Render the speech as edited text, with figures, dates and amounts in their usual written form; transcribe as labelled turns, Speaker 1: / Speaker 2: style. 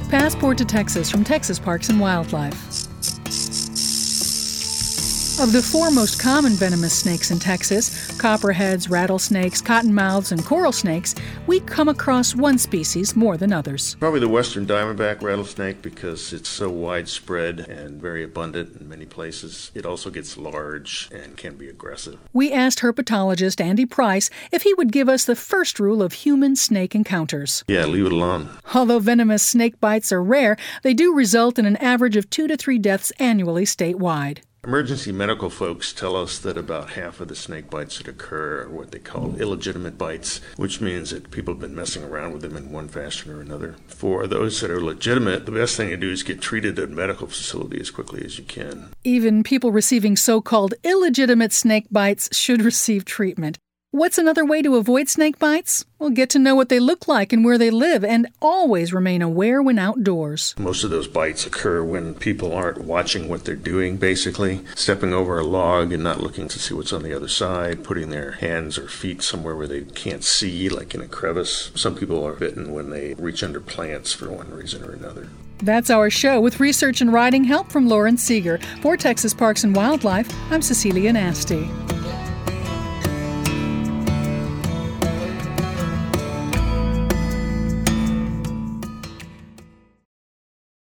Speaker 1: Passport to Texas from Texas Parks and Wildlife. Of the four most common venomous snakes in Texas, copperheads, rattlesnakes, cottonmouths, and coral snakes, we come across one species more than others.
Speaker 2: Probably the western diamondback rattlesnake because it's so widespread and very abundant in many places. It also gets large and can be aggressive.
Speaker 1: We asked herpetologist Andy Price if he would give us the first rule of human-snake encounters.
Speaker 2: Yeah, leave it alone.
Speaker 1: Although venomous snake bites are rare, they do result in an average of 2 to 3 deaths annually statewide.
Speaker 2: Emergency medical folks tell us that about half of the snake bites that occur are what they call illegitimate bites, which means that people have been messing around with them in one fashion or another. For those that are legitimate, the best thing to do is get treated at a medical facility as quickly as you can.
Speaker 1: Even people receiving so-called illegitimate snake bites should receive treatment. What's another way to avoid snake bites? Well, get to know what they look like and where they live, and always remain aware when outdoors.
Speaker 2: Most of those bites occur when people aren't watching what they're doing, basically. Stepping over a log and not looking to see what's on the other side, putting their hands or feet somewhere where they can't see, like in a crevice. Some people are bitten when they reach under plants for one reason or another.
Speaker 1: That's our show, with research and writing help from Lauren Seeger. For Texas Parks and Wildlife, I'm Cecilia Nasty.